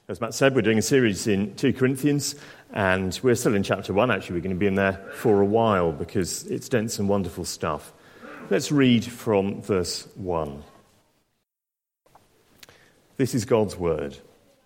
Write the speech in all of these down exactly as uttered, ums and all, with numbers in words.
As Matt said, we're doing a series in two Corinthians, and we're still in chapter one. Actually, we're going to be in there for a while because it's dense and wonderful stuff. Let's read from verse one. This is God's word.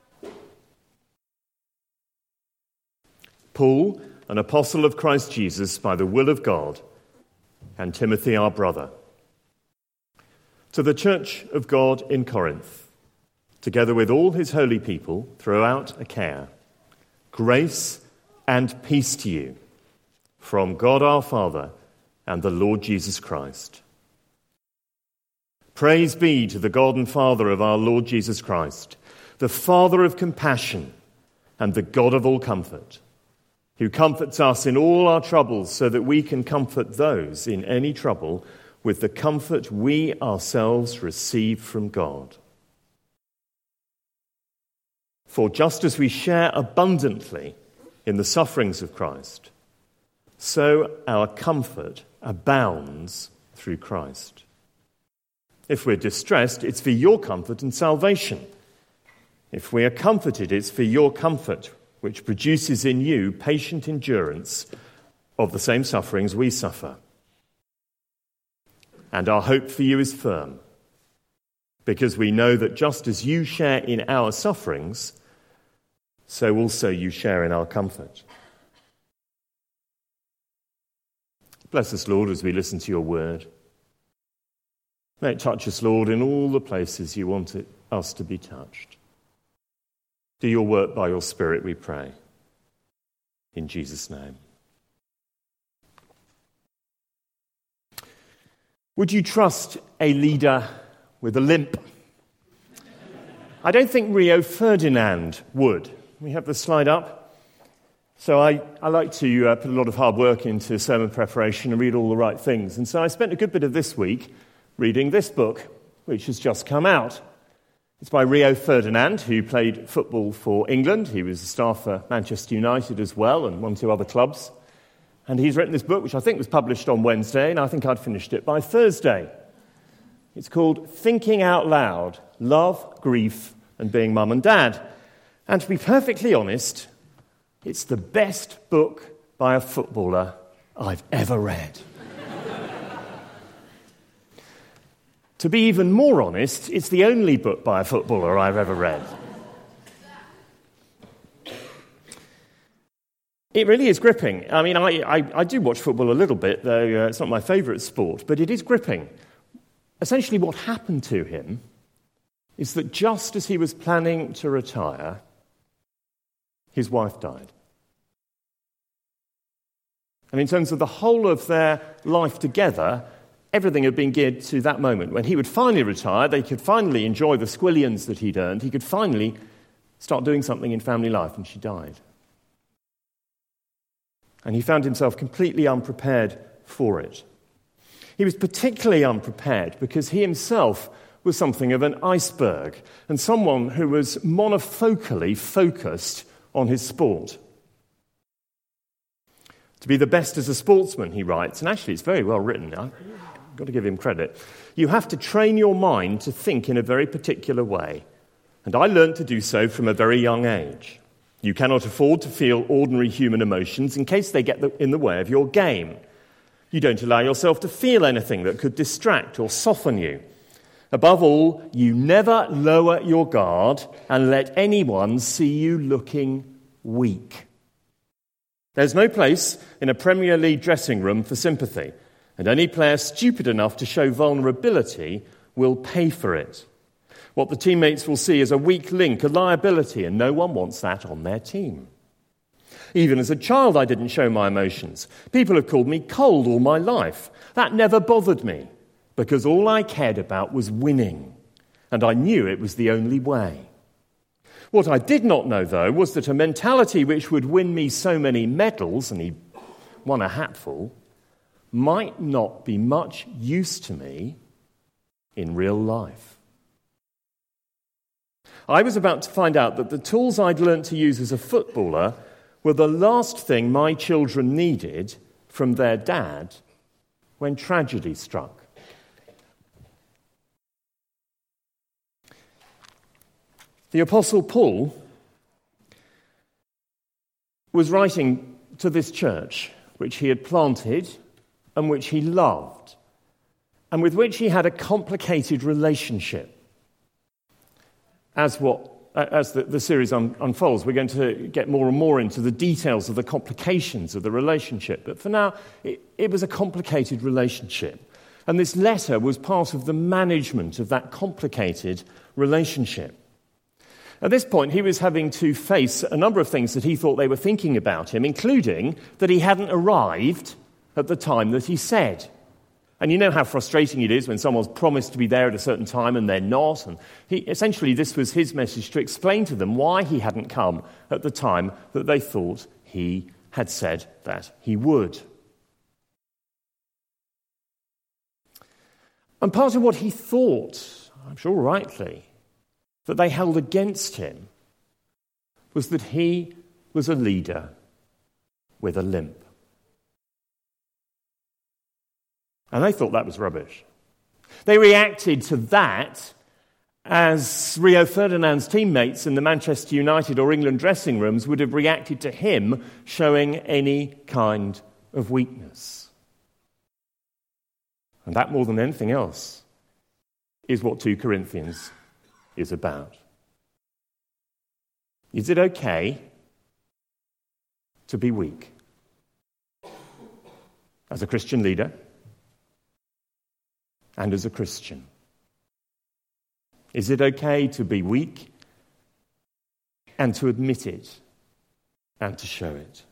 Paul, an apostle of Christ Jesus by the will of God, and Timothy our brother, to the church of God in Corinth, together with all his holy people throughout Achaia, grace and peace to you from God our Father and the Lord Jesus Christ. Praise be to the God and Father of our Lord Jesus Christ, the Father of compassion and the God of all comfort, who comforts us in all our troubles so that we can comfort those in any trouble with the comfort we ourselves receive from God. For just as we share abundantly in the sufferings of Christ, so our comfort abounds through Christ. If we're distressed, it's for your comfort and salvation. If we are comforted, it's for your comfort, which produces in you patient endurance of the same sufferings we suffer. And our hope for you is firm, because we know that just as you share in our sufferings, so also you share in our comfort. Bless us, Lord, as we listen to your word. May it touch us, Lord, in all the places you want it, us to be touched. Do your work by your Spirit, we pray. In Jesus' name. Would you trust a leader with a limp? I don't think Rio Ferdinand would. We have the slide up. So I, I like to uh, put a lot of hard work into sermon preparation and read all the right things. And so I spent a good bit of this week reading this book, which has just come out. It's by Rio Ferdinand, who played football for England. He was a star for Manchester United as well and one or two other clubs. And he's written this book, which I think was published on Wednesday, and I think I'd finished it by Thursday. It's called Thinking Out Loud, Love, Grief, and Being Mum and Dad. And to be perfectly honest, it's the best book by a footballer I've ever read. To be even more honest, it's the only book by a footballer I've ever read. It really is gripping. I mean, I, I, I do watch football a little bit, though uh, it's not my favourite sport, but it is gripping. Essentially, what happened to him is that just as he was planning to retire, his wife died. And in terms of the whole of their life together, everything had been geared to that moment. When he would finally retire, they could finally enjoy the squillions that he'd earned. He could finally start doing something in family life, and she died. And he found himself completely unprepared for it. He was particularly unprepared because he himself was something of an iceberg and someone who was monofocally focused on his sport. To be the best as a sportsman, he writes, and actually it's very well written, I've got to give him credit, you have to train your mind to think in a very particular way. And I learned to do so from a very young age. You cannot afford to feel ordinary human emotions in case they get in the way of your game. You don't allow yourself to feel anything that could distract or soften you. Above all, you never lower your guard and let anyone see you looking weak. There's no place in a Premier League dressing room for sympathy, and any player stupid enough to show vulnerability will pay for it. What the teammates will see is a weak link, a liability, and no one wants that on their team. Even as a child, I didn't show my emotions. People have called me cold all my life. That never bothered me, because all I cared about was winning, and I knew it was the only way. What I did not know, though, was that a mentality which would win me so many medals, and he won a hatful, might not be much use to me in real life. I was about to find out that the tools I'd learnt to use as a footballer were the last thing my children needed from their dad when tragedy struck. The Apostle Paul was writing to this church, which he had planted and which he loved, and with which he had a complicated relationship. As what As the, the series un, unfolds, we're going to get more and more into the details of the complications of the relationship. But for now, it, it was a complicated relationship. And this letter was part of the management of that complicated relationship. At this point, he was having to face a number of things that he thought they were thinking about him, including that he hadn't arrived at the time that he said. And you know how frustrating it is when someone's promised to be there at a certain time and they're not. And he, essentially, this was his message to explain to them why he hadn't come at the time that they thought he had said that he would. And part of what he thought, I'm sure rightly, that they held against him was that he was a leader with a limp. And they thought that was rubbish. They reacted to that as Rio Ferdinand's teammates in the Manchester United or England dressing rooms would have reacted to him showing any kind of weakness. And that, more than anything else, is what two Corinthians is about. Is it okay to be weak? As a Christian leader and as a Christian. Is it okay to be weak and to admit it and to show it?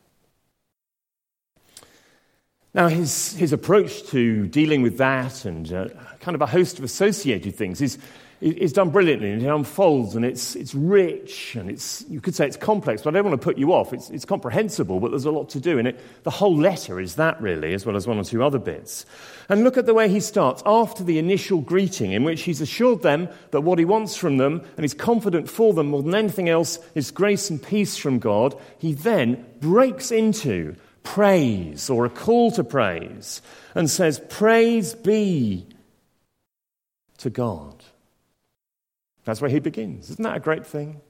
Now, his, his approach to dealing with that and uh, kind of a host of associated things is, is done brilliantly, and it unfolds, and it's, it's rich, and it's, you could say it's complex, but I don't want to put you off. It's, it's comprehensible, but there's a lot to do in it. The whole letter is that, really, as well as one or two other bits. And look at the way he starts. After the initial greeting, in which he's assured them that what he wants from them, and he's confident for them more than anything else, is grace and peace from God, he then breaks into praise, or a call to praise, and says, praise be to God. That's where he begins. Isn't that a great thing?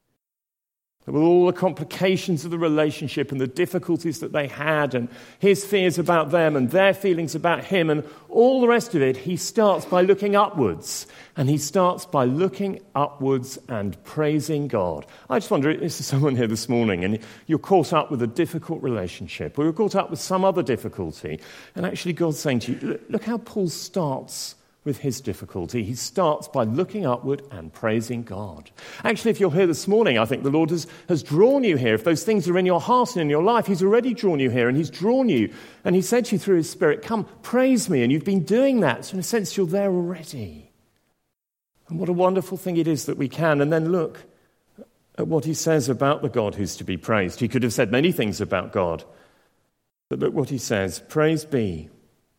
With all the complications of the relationship and the difficulties that they had and his fears about them and their feelings about him and all the rest of it, he starts by looking upwards. And he starts by looking upwards and praising God. I just wonder, is there someone here this morning and you're caught up with a difficult relationship, or you're caught up with some other difficulty, and actually God's saying to you, look how Paul starts with his difficulty. He starts by looking upward and praising God. Actually, if you're here this morning, I think the Lord has, has drawn you here. If those things are in your heart and in your life, he's already drawn you here, and he's drawn you, and he said to you through his Spirit, come, praise me, and you've been doing that. So in a sense, you're there already. And what a wonderful thing it is that we can. And then look at what he says about the God who's to be praised. He could have said many things about God, but look what he says. Praise be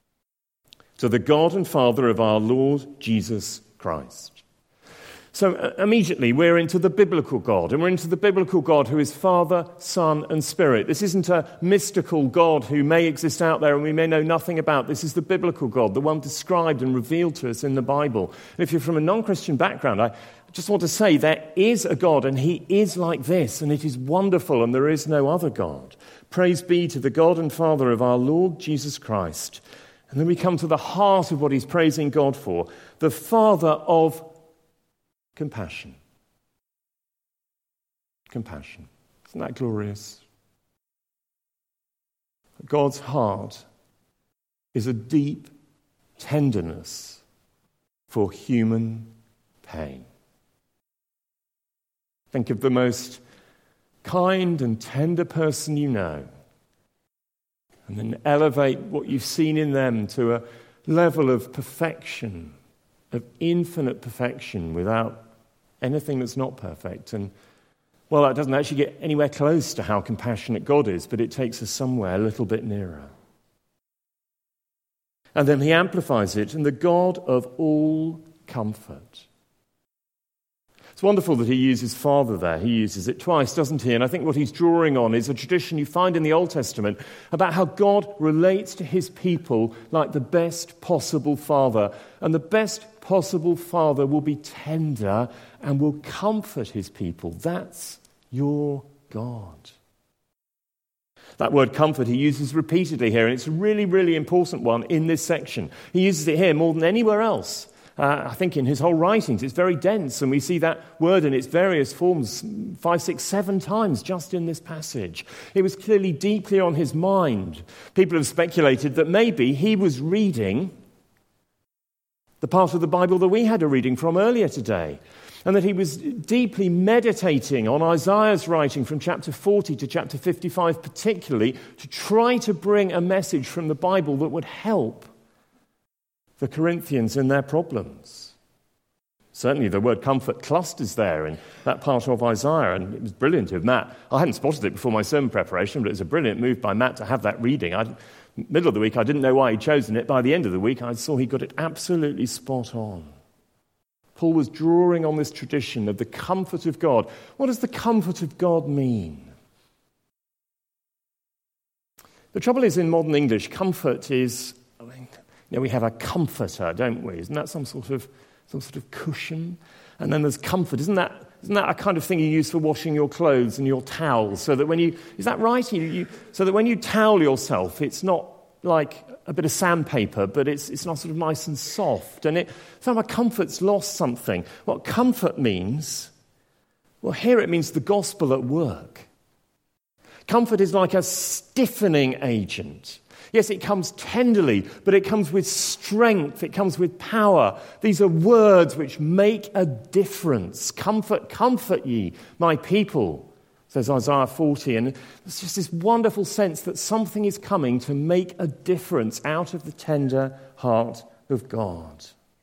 to the God and Father of our Lord Jesus Christ. So uh, immediately we're into the biblical God, and we're into the biblical God who is Father, Son, and Spirit. This isn't a mystical God who may exist out there and we may know nothing about. This is the biblical God, the one described and revealed to us in the Bible. And if you're from a non-Christian background, I just want to say there is a God, and he is like this, and it is wonderful, and there is no other God. Praise be to the God and Father of our Lord Jesus Christ. And then we come to the heart of what he's praising God for, the Father of compassion. Compassion. Isn't that glorious? God's heart is a deep tenderness for human pain. Think of the most kind and tender person you know, and then elevate what you've seen in them to a level of perfection, of infinite perfection, without anything that's not perfect. And, well, that doesn't actually get anywhere close to how compassionate God is, but it takes us somewhere a little bit nearer. And then he amplifies it, and the God of all comfort. It's wonderful that he uses Father there. He uses it twice, doesn't he? And I think what he's drawing on is a tradition you find in the Old Testament about how God relates to his people like the best possible father. And the best possible father will be tender and will comfort his people. That's your God. That word comfort he uses repeatedly here, and it's a really, really important one in this section. He uses it here more than anywhere else. Uh, I think in his whole writings, it's very dense, and we see that word in its various forms five, six, seven times just in this passage. It was clearly deeply on his mind. People have speculated that maybe he was reading the part of the Bible that we had a reading from earlier today, and that he was deeply meditating on Isaiah's writing from chapter forty to chapter fifty-five, particularly to try to bring a message from the Bible that would help the Corinthians in their problems. Certainly the word comfort clusters there in that part of Isaiah, and it was brilliant of Matt. I hadn't spotted it before my sermon preparation, but it was a brilliant move by Matt to have that reading. I, middle of the week, I didn't know why he'd chosen it. By the end of the week, I saw he got it absolutely spot on. Paul was drawing on this tradition of the comfort of God. What does the comfort of God mean? The trouble is, in modern English, comfort is... I mean, You know, we have a comforter, don't we? Isn't that some sort of some sort of cushion? And then there's comfort. Isn't that isn't that a kind of thing you use for washing your clothes and your towels? So that when you is that right? You, you, so that when you towel yourself, it's not like a bit of sandpaper, but it's it's not sort of nice and soft. And it somehow comfort's lost something. What comfort means? Well, here it means the gospel at work. Comfort is like a stiffening agent. Yes, it comes tenderly, but it comes with strength. It comes with power. These are words which make a difference. Comfort, comfort ye, my people, says Isaiah forty. And there's just this wonderful sense that something is coming to make a difference out of the tender heart of God.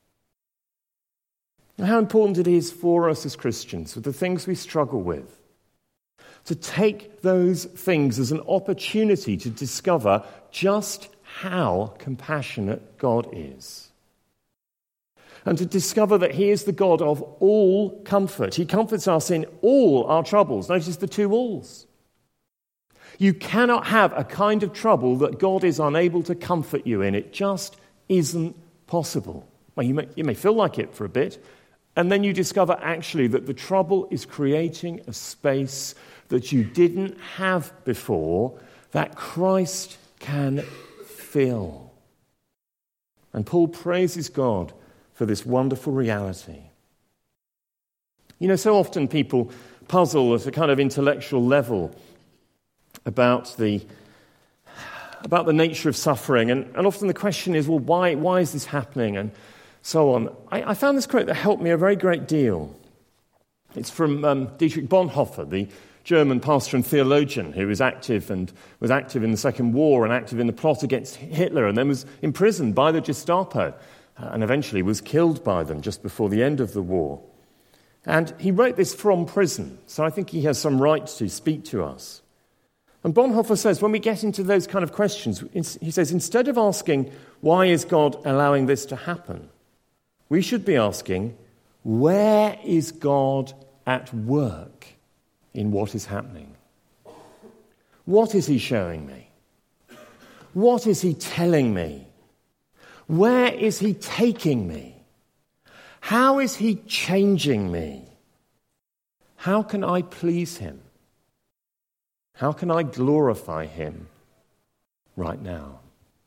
And how important it is for us as Christians, with the things we struggle with, to take those things as an opportunity to discover just how compassionate God is. And to discover that he is the God of all comfort. He comforts us in all our troubles. Notice the two alls. You cannot have a kind of trouble that God is unable to comfort you in. It just isn't possible. Well, you may, you may feel like it for a bit, and then you discover actually that the trouble is creating a space that you didn't have before, that Christ can fill. And Paul praises God for this wonderful reality. You know, so often people puzzle at a kind of intellectual level about the about the nature of suffering, and, and often the question is, well, why why is this happening, and so on. I, I found this quote that helped me a very great deal. It's from um, Dietrich Bonhoeffer, the German pastor and theologian who was active and was active in the Second War and active in the plot against Hitler, and then was imprisoned by the Gestapo uh, and eventually was killed by them just before the end of the war. And he wrote this from prison, so I think he has some right to speak to us. And Bonhoeffer says, when we get into those kind of questions, he says, instead of asking, why is God allowing this to happen? We should be asking, where is God at work in what is happening? What is he showing me? What is he telling me? Where is he taking me? How is he changing me? How can I please him? How can I glorify him right now?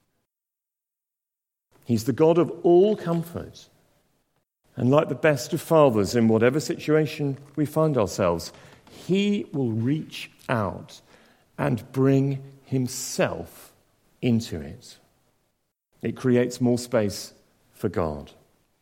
He's the God of all comfort. And like the best of fathers, in whatever situation we find ourselves, he will reach out and bring himself into it. It creates more space for God.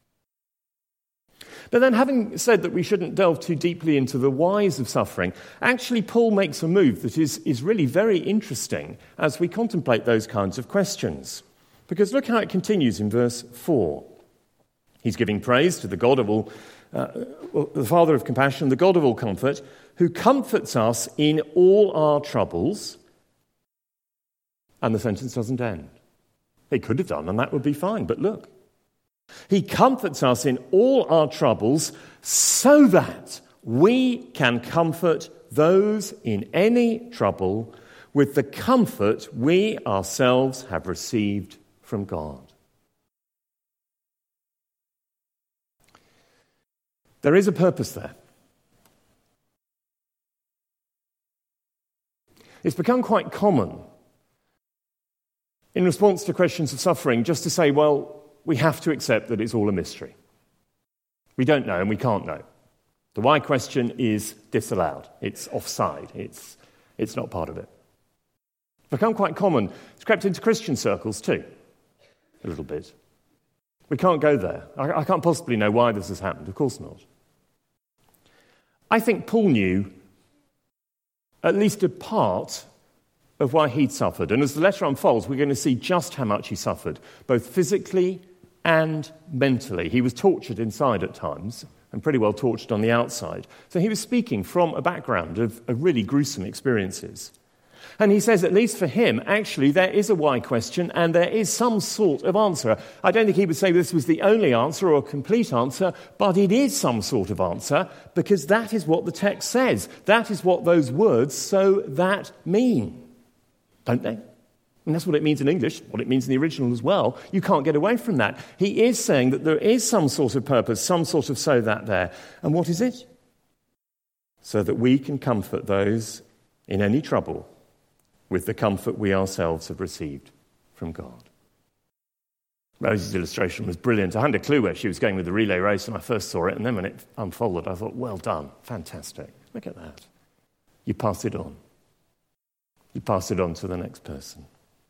But then, having said that we shouldn't delve too deeply into the whys of suffering, actually Paul makes a move that is, is really very interesting as we contemplate those kinds of questions. Because look how it continues in verse four. He's giving praise to the God of all, uh, the Father of compassion, the God of all comfort, who comforts us in all our troubles. And the sentence doesn't end. He could have done, and that would be fine, but look. He comforts us in all our troubles so that we can comfort those in any trouble with the comfort we ourselves have received from God. There is a purpose there. It's become quite common in response to questions of suffering just to say, well, we have to accept that it's all a mystery. We don't know and we can't know. The why question is disallowed. It's offside. It's, it's not part of it. It's become quite common. It's crept into Christian circles too, a little bit. We can't go there. I, I can't possibly know why this has happened. Of course not. I think Paul knew at least a part of why he'd suffered. And as the letter unfolds, we're going to see just how much he suffered, both physically and mentally. He was tortured inside at times, and pretty well tortured on the outside. So he was speaking from a background of, of really gruesome experiences. And he says, at least for him, actually, there is a why question and there is some sort of answer. I don't think he would say this was the only answer or a complete answer, but it is some sort of answer because that is what the text says. That is what those words "so that" mean, don't they? And that's what it means in English, what it means in the original as well. You can't get away from that. He is saying that there is some sort of purpose, some sort of "so that" there. And what is it? So that we can comfort those in any trouble with the comfort we ourselves have received from God. Rosie's illustration was brilliant. I hadn't a clue where she was going with the relay race when I first saw it, and then when it unfolded, I thought, well done, fantastic. Look at that. You pass it on. You pass it on to the next person.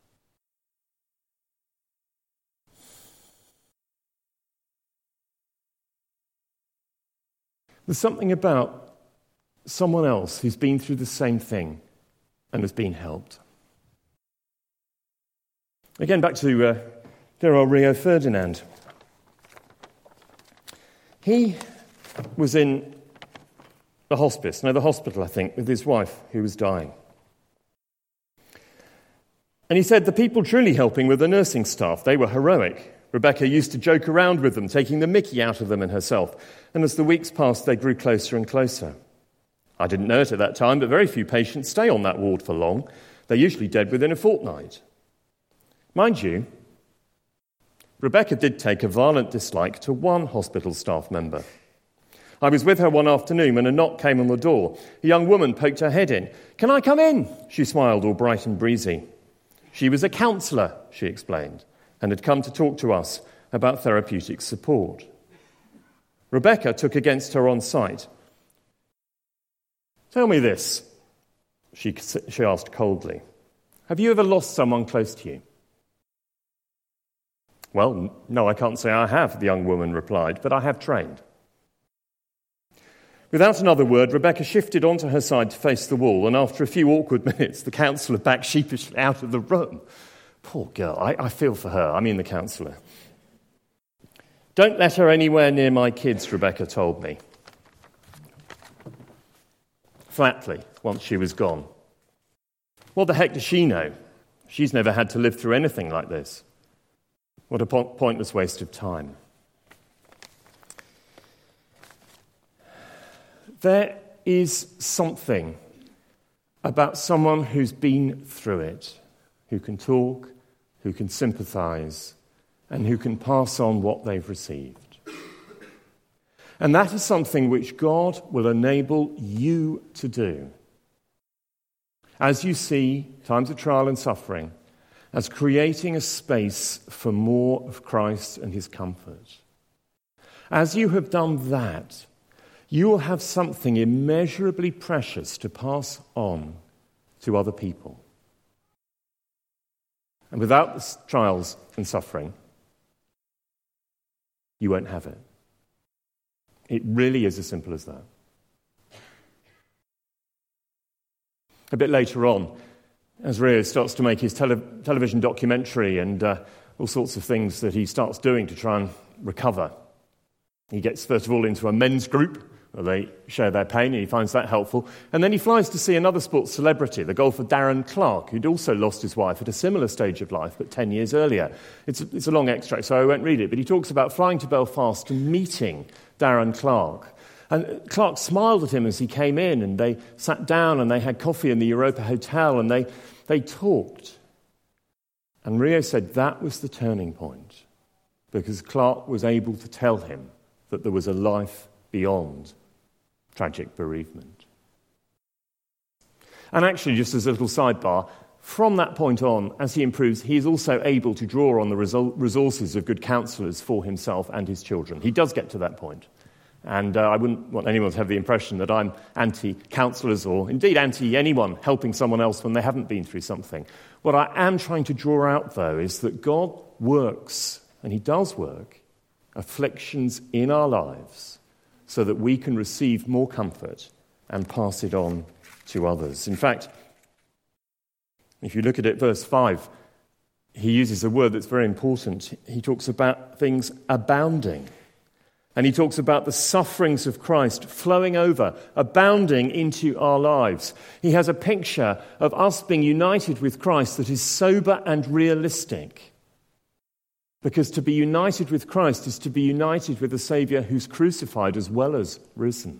There's something about someone else who's been through the same thing and has been helped. Again, back to uh, dear old Rio Ferdinand. He was in the hospice, no, the hospital, I think, with his wife who was dying. And he said the people truly helping were the nursing staff. They were heroic. Rebecca used to joke around with them, taking the mickey out of them and herself. And as the weeks passed, they grew closer and closer. I didn't know it at that time, but very few patients stay on that ward for long. They're usually dead within a fortnight. Mind you, Rebecca did take a violent dislike to one hospital staff member. I was with her one afternoon when a knock came on the door. A young woman poked her head in. "Can I come in?" She smiled, all bright and breezy. She was a counsellor, she explained, and had come to talk to us about therapeutic support. Rebecca took against her on sight. "Tell me this," she, she asked coldly. "Have you ever lost someone close to you?" "Well, no, I can't say I have," the young woman replied, "but I have trained." Without another word, Rebecca shifted onto her side to face the wall, and after a few awkward minutes, the counsellor backed sheepishly out of the room. Poor girl, I, I feel for her. I mean the counsellor. "Don't let her anywhere near my kids," Rebecca told me. Flatly, once she was gone. What the heck does she know? She's never had to live through anything like this. What a po- pointless waste of time. There is something about someone who's been through it, who can talk, who can sympathise, and who can pass on what they've received. And that is something which God will enable you to do. As you see times of trial and suffering, as creating a space for more of Christ and his comfort. As you have done that, you will have something immeasurably precious to pass on to other people. And without the trials and suffering, you won't have it. It really is as simple as that. A bit later on, as Rio starts to make his tele- television documentary and uh, all sorts of things that he starts doing to try and recover, he gets, first of all, into a men's group where they share their pain, and he finds that helpful. And then he flies to see another sports celebrity, the golfer Darren Clarke, who'd also lost his wife at a similar stage of life, but ten years earlier. It's a, it's a long extract, so I won't read it, but he talks about flying to Belfast and meeting Darren Clarke. And Clarke smiled at him as he came in, and they sat down and they had coffee in the Europa Hotel, and they, they talked. And Rio said that was the turning point, because Clarke was able to tell him that there was a life beyond tragic bereavement. And actually, just as a little sidebar, from that point on, as he improves, he is also able to draw on the resol- resources of good counsellors for himself and his children. He does get to that point. And uh, I wouldn't want anyone to have the impression that I'm anti-counsellors or indeed anti-anyone helping someone else when they haven't been through something. What I am trying to draw out, though, is that God works, and he does work, afflictions in our lives so that we can receive more comfort and pass it on to others. In fact, if you look at it, verse five, he uses a word that's very important. He talks about things abounding. And he talks about the sufferings of Christ flowing over, abounding into our lives. He has a picture of us being united with Christ that is sober and realistic. Because to be united with Christ is to be united with a Saviour who's crucified as well as risen.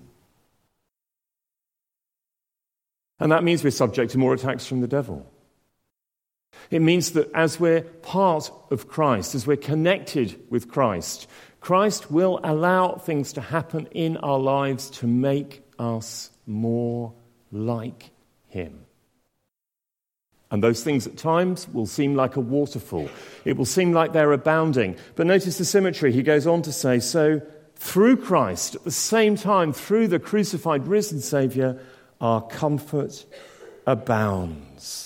And that means we're subject to more attacks from the devil. It means that as we're part of Christ, as we're connected with Christ, Christ will allow things to happen in our lives to make us more like him. And those things at times will seem like a waterfall. It will seem like they're abounding. But notice the symmetry. He goes on to say, so through Christ, at the same time, through the crucified, risen Saviour, our comfort abounds.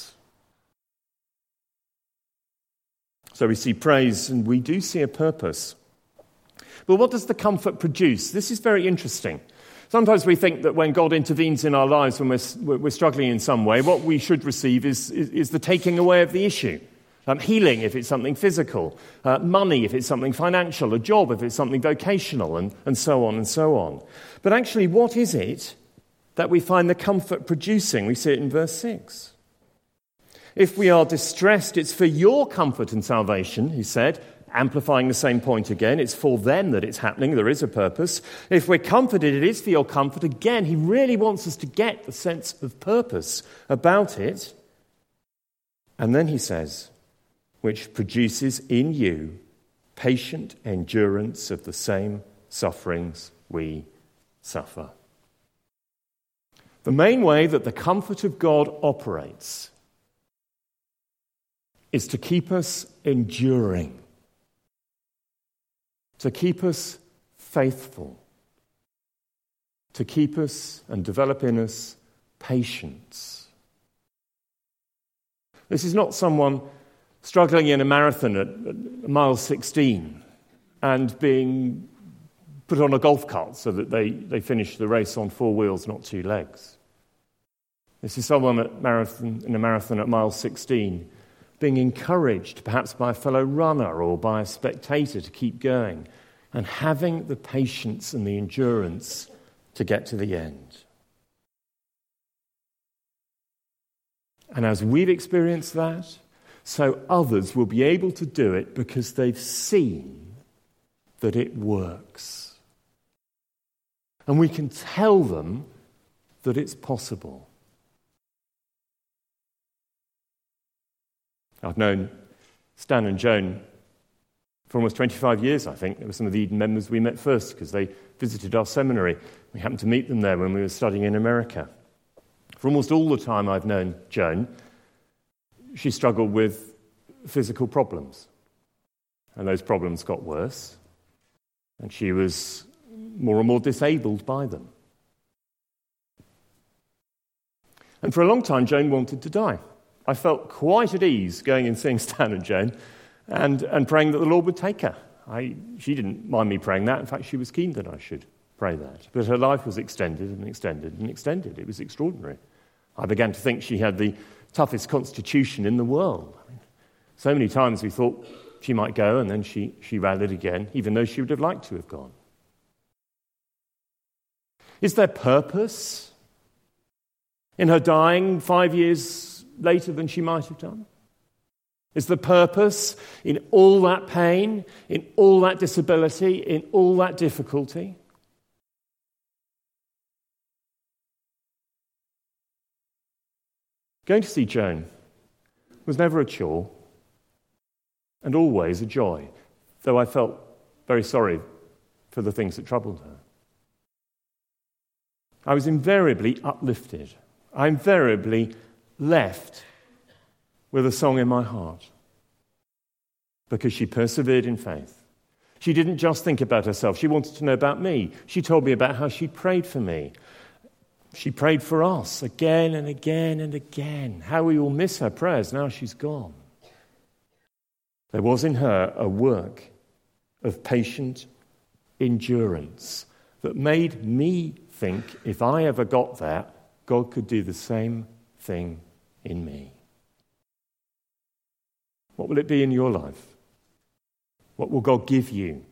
So we see praise and we do see a purpose. But what does the comfort produce? This is very interesting. Sometimes we think that when God intervenes in our lives, when we're, we're struggling in some way, what we should receive is, is, is the taking away of the issue. Um, healing if it's something physical, uh, money if it's something financial, a job if it's something vocational, and, and so on and so on. But actually, what is it that we find the comfort producing? We see it in verse six. If we are distressed, it's for your comfort and salvation, he said, amplifying the same point again. It's for them that it's happening. There is a purpose. If we're comforted, it is for your comfort. Again, he really wants us to get the sense of purpose about it. And then he says, which produces in you patient endurance of the same sufferings we suffer. The main way that the comfort of God operates is to keep us enduring, to keep us faithful, to keep us and develop in us patience. This is not someone struggling in a marathon at, at mile sixteen and being put on a golf cart so that they, they finish the race on four wheels, not two legs. This is someone at marathon, in a marathon at mile sixteen being encouraged perhaps by a fellow runner or by a spectator to keep going and having the patience and the endurance to get to the end. And as we've experienced that, so others will be able to do it because they've seen that it works. And we can tell them that it's possible. I've known Stan and Joan for almost twenty-five years, I think. They were some of the Eden members we met first because they visited our seminary. We happened to meet them there when we were studying in America. For almost all the time I've known Joan, she struggled with physical problems. And those problems got worse. And she was more and more disabled by them. And for a long time, Joan wanted to die. I felt quite at ease going and seeing Stan and Joan and, and praying that the Lord would take her. I, she didn't mind me praying that. In fact, she was keen that I should pray that. But her life was extended and extended and extended. It was extraordinary. I began to think she had the toughest constitution in the world. I mean, so many times we thought she might go, and then she, she rallied again, even though she would have liked to have gone. Is there purpose in her dying five years later than she might have done? Is the purpose in all that pain, in all that disability, in all that difficulty? Going to see Joan was never a chore and always a joy, though I felt very sorry for the things that troubled her. I was invariably uplifted. I'm invariably left with a song in my heart because she persevered in faith. She didn't just think about herself. She wanted to know about me. She told me about how she prayed for me. She prayed for us again and again and again. How we all miss her prayers now she's gone. There was in her a work of patient endurance that made me think if I ever got that, God could do the same thing in me. What will it be in your life? What will God give you?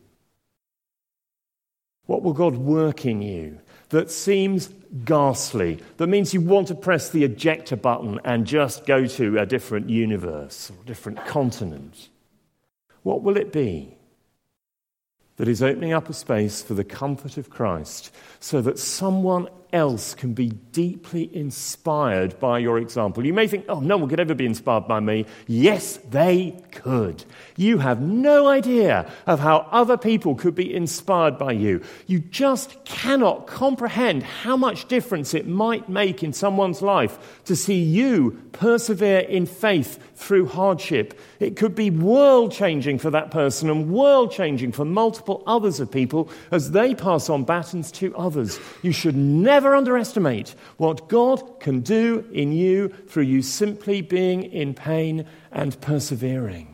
What will God work in you that seems ghastly, that means you want to press the ejector button and just go to a different universe or a different continent? What will it be that is opening up a space for the comfort of Christ so that someone else can be deeply inspired by your example? You may think, oh, no one could ever be inspired by me. Yes, they could. You have no idea of how other people could be inspired by you. You just cannot comprehend how much difference it might make in someone's life to see you persevere in faith through hardship. It could be world-changing for that person and world-changing for multiple others of people as they pass on batons to others. You should never Never underestimate what God can do in you through you simply being in pain and persevering.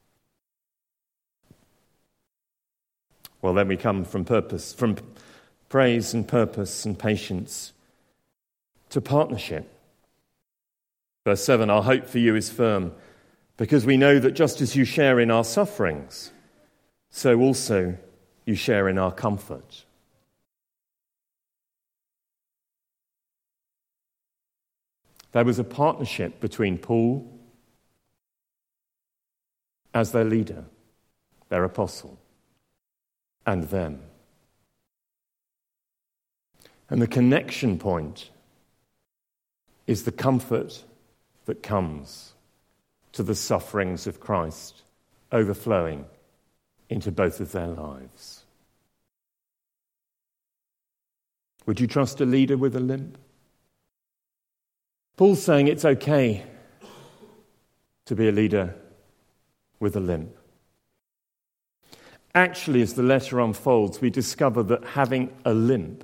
Well, then we come from purpose, from praise and purpose and patience to partnership. Verse seven, our hope for you is firm, because we know that just as you share in our sufferings, so also you share in our comfort. There was a partnership between Paul as their leader, their apostle, and them. And the connection point is the comfort that comes to the sufferings of Christ overflowing into both of their lives. Would you trust a leader with a limp? Paul's saying it's okay to be a leader with a limp. Actually, as the letter unfolds, we discover that having a limp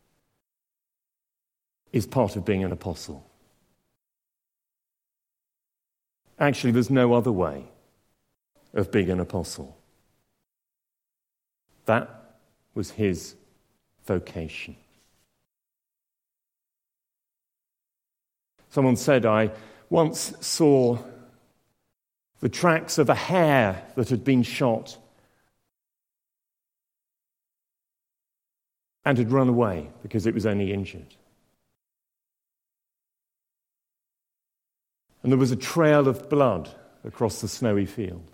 is part of being an apostle. Actually, there's no other way of being an apostle. That was his vocation. Someone said, I once saw the tracks of a hare that had been shot and had run away because it was only injured. And there was a trail of blood across the snowy field.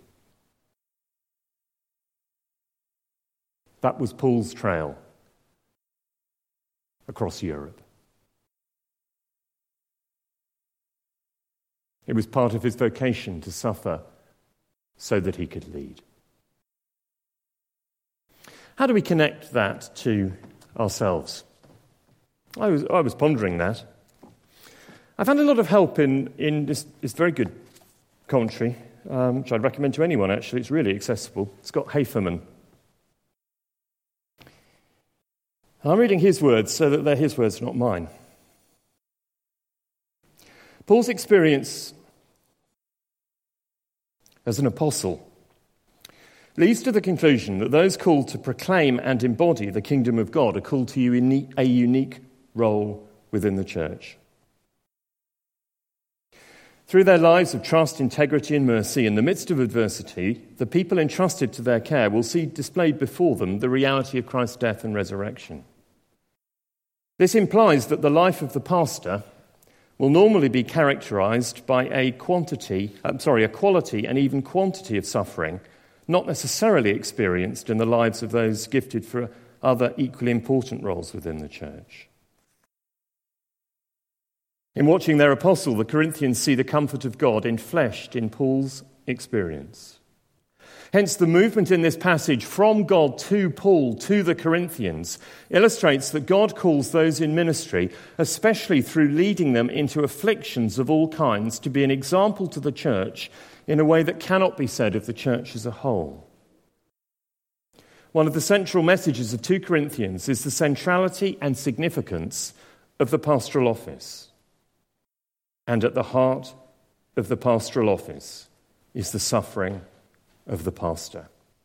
That was Paul's trail across Europe. It was part of his vocation to suffer so that he could lead. How do we connect that to ourselves? I was, I was pondering that. I found a lot of help in, in this, this very good commentary, um, which I'd recommend to anyone, actually. It's really accessible. Scott Haferman. I'm reading his words so that they're his words, not mine. Paul's experience as an apostle leads to the conclusion that those called to proclaim and embody the kingdom of God are called to a unique role within the church. Through their lives of trust, integrity, and mercy, in the midst of adversity, the people entrusted to their care will see displayed before them the reality of Christ's death and resurrection. This implies that the life of the pastor will normally be characterized by a quantity, I'm sorry, a quality and even quantity of suffering, not necessarily experienced in the lives of those gifted for other equally important roles within the church. In watching their apostle, the Corinthians see the comfort of God enfleshed in Paul's experience. Hence, the movement in this passage from God to Paul to the Corinthians illustrates that God calls those in ministry, especially through leading them into afflictions of all kinds, to be an example to the church in a way that cannot be said of the church as a whole. One of the central messages of Second Corinthians is the centrality and significance of the pastoral office. And at the heart of the pastoral office is the suffering of the pastor.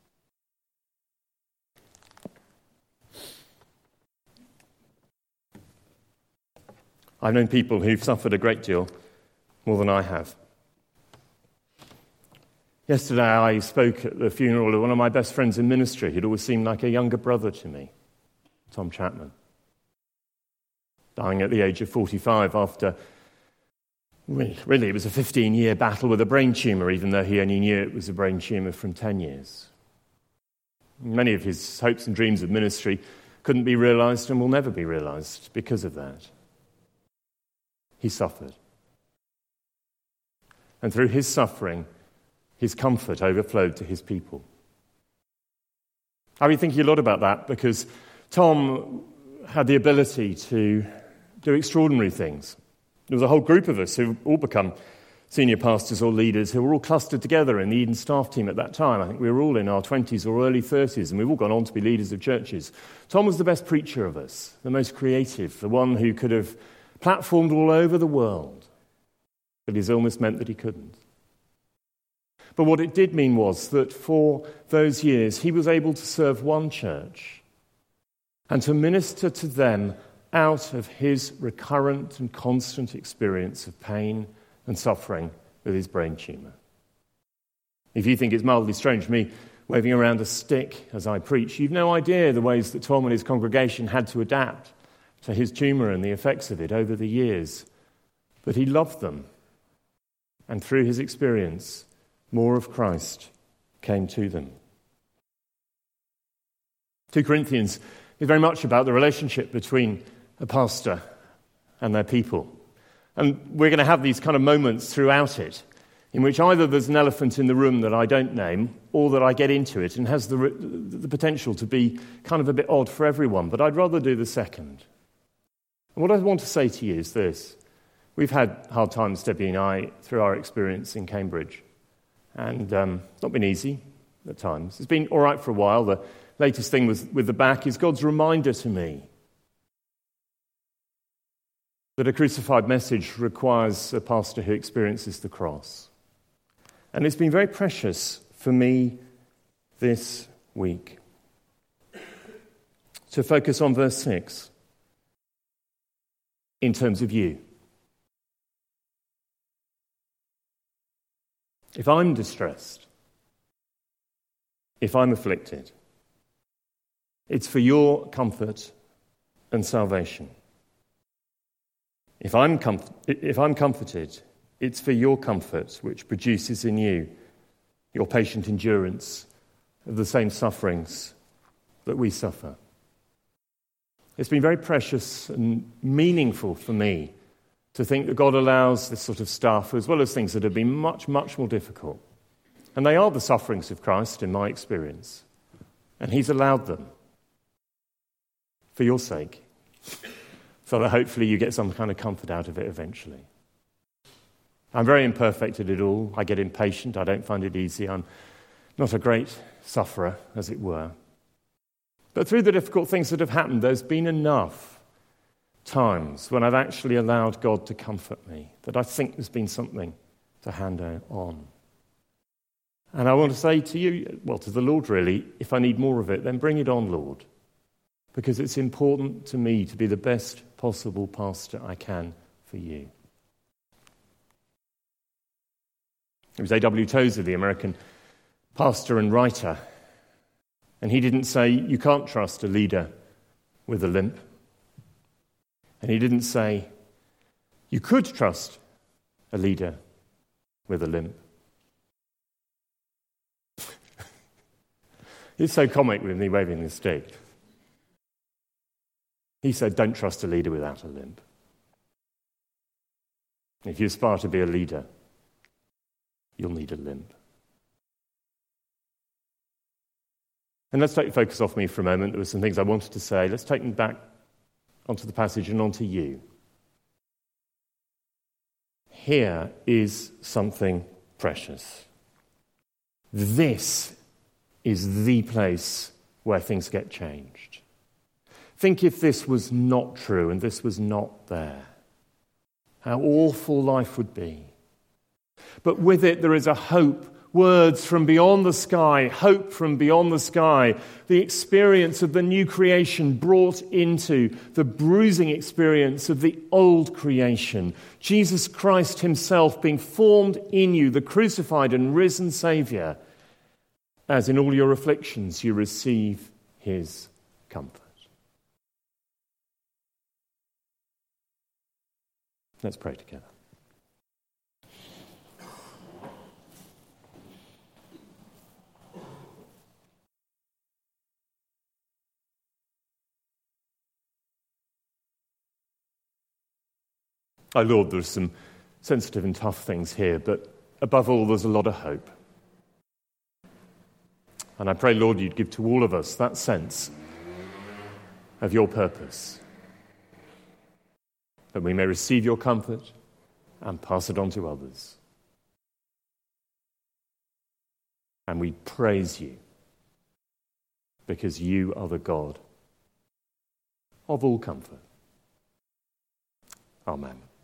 I've known people who've suffered a great deal, more than I have. Yesterday I spoke at the funeral of one of my best friends in ministry. He'd always seemed like a younger brother to me, Tom Chapman, dying at the age of forty-five after, really, it was a fifteen-year battle with a brain tumour, even though he only knew it was a brain tumour from ten years. Many of his hopes and dreams of ministry couldn't be realised and will never be realised because of that. He suffered. And through his suffering, his comfort overflowed to his people. I've been thinking a lot about that because Tom had the ability to do extraordinary things. There was a whole group of us who all become senior pastors or leaders who were all clustered together in the Eden staff team at that time. I think we were all in our twenties or early thirties, and we've all gone on to be leaders of churches. Tom was the best preacher of us, the most creative, the one who could have platformed all over the world. But his illness meant that he couldn't. But what it did mean was that for those years, he was able to serve one church and to minister to them out of his recurrent and constant experience of pain and suffering with his brain tumour. If you think it's mildly strange, me waving around a stick as I preach, you've no idea the ways that Tom and his congregation had to adapt to his tumour and the effects of it over the years. But he loved them, and through his experience, more of Christ came to them. Second Corinthians is very much about the relationship between a pastor and their people. And we're going to have these kind of moments throughout it in which either there's an elephant in the room that I don't name or that I get into it and has the, the potential to be kind of a bit odd for everyone. But I'd rather do the second. And what I want to say to you is this. We've had hard times, Debbie and I, through our experience in Cambridge. And um, it's not been easy at times. It's been all right for a while. The latest thing was, with the back is God's reminder to me that a crucified message requires a pastor who experiences the cross. And it's been very precious for me this week to focus on verse six in terms of you. If I'm distressed, if I'm afflicted, it's for your comfort and salvation. If I'm, comf- if I'm comforted, it's for your comfort, which produces in you your patient endurance of the same sufferings that we suffer. It's been very precious and meaningful for me to think that God allows this sort of stuff, as well as things that have been much, much more difficult. And they are the sufferings of Christ, in my experience. And he's allowed them for your sake, so that hopefully you get some kind of comfort out of it eventually. I'm very imperfect at it all. I get impatient. I don't find it easy. I'm not a great sufferer, as it were. But through the difficult things that have happened, there's been enough times when I've actually allowed God to comfort me, that I think there's been something to hand on. And I want to say to you, well, to the Lord really, if I need more of it, then bring it on, Lord. Because it's important to me to be the best possible pastor I can for you. It was A W Tozer, the American pastor and writer. And he didn't say, you can't trust a leader with a limp. And he didn't say, you could trust a leader with a limp. It's so comic with me waving the stick. He said, don't trust a leader without a limp. If you aspire to be a leader, you'll need a limp. And let's take focus off me for a moment. There were some things I wanted to say. Let's take them back onto the passage and onto you. Here is something precious. This is the place where things get changed. Think if this was not true and this was not there, how awful life would be. But with it there is a hope, words from beyond the sky, hope from beyond the sky, the experience of the new creation brought into the bruising experience of the old creation. Jesus Christ himself being formed in you, the crucified and risen Saviour, as in all your afflictions you receive his comfort. Let's pray together. Oh Lord, there's some sensitive and tough things here, but above all, there's a lot of hope. And I pray, Lord, you'd give to all of us that sense of your purpose, that we may receive your comfort and pass it on to others. And we praise you because you are the God of all comfort. Amen.